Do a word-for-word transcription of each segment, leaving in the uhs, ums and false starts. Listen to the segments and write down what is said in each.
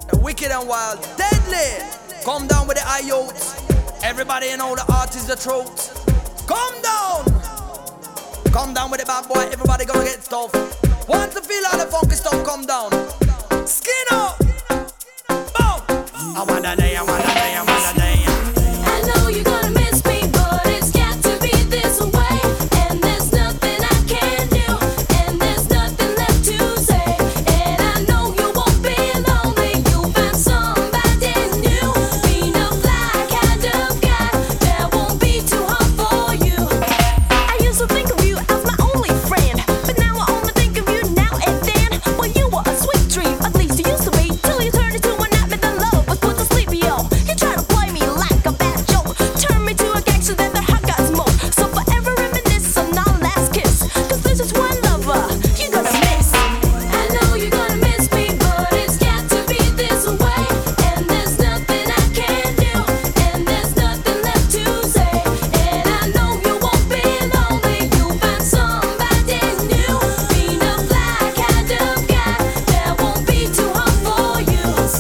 The wicked and wild, deadly. Come down with the I-Yotes. Everybody in all the artists, the truth. Come down. Come down with the bad boy, everybody gonna get stuff. Want to feel all the funky stuff, come down. Skin up. Boom. I want a day, I want a day, I want a day. I know you're gonna miss me, but it's got to be this way. And there's nothing I can do, and there's nothing left to say. And I know you won't be lonely, you'll find somebody new. Being a fly kind of guy that won't be too hard for you. I used to think of you as my only friend, but now I only think of you now and then. Well, you were a sweet dream, at least you used to be, till you turned into a nightmare that love was put to sleep, yo. You try to play me like a bad joke, turn me to a gangster that the heart got smoke. So forever reminisce on our last kiss, cause this is one lover you're gonna miss. I know you're gonna miss me, but it's got to be this way. And there's nothing I can do, and there's nothing left to say. And I know you won't be lonely, you'll find somebody new. Being a fly kind of guy that won't be too hard for you.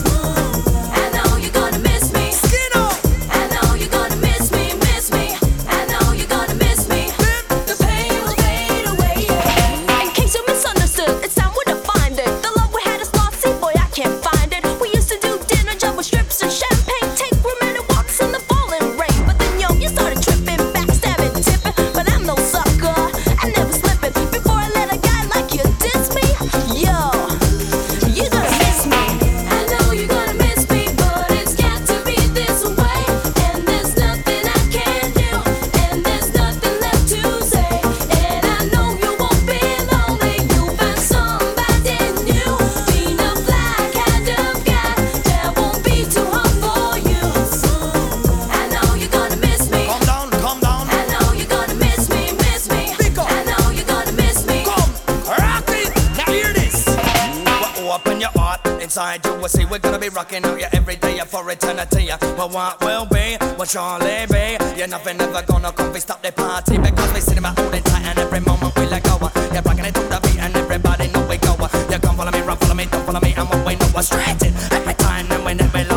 I know you're gonna miss me. Skin up. I know you're gonna miss me, miss me. I know you're gonna miss me. The pain will fade away. In case you misunderstood, it's time we defined it. The love we had is lost, see boy, I can't find it. We used to do dinner, jump with strips and champagne, take romantic walks in the falling rain. But then yo, you started tripping, backstabbing, tipping. But I'm no sucker, I never slipping. Before I let a guy like you diss me, yo, you're gonna miss me. I know you're gonna miss me, but it's got to be this way. And there's nothing I can do, and there's nothing left to say. And I know you won't be lonely, you'll find somebody new. Being a fly kind of guy that won't be too hard for you. I know you're gonna miss me. Come down, come down. I know you're gonna miss me, miss me. Pick up. I know you're gonna miss me. Come, rock it. Now hear this. Well, open your heart. Inside you will see we're gonna be rocking out you every day for eternity. Well, what will be, what surely be. You're nothing ever gonna come we stop the party, because we sit about holding tight and every moment we let go. You're rocking it to the beat and everybody know we go. You come follow me, run follow me, don't follow me, and what we know was straight it. Every time and when it belongs.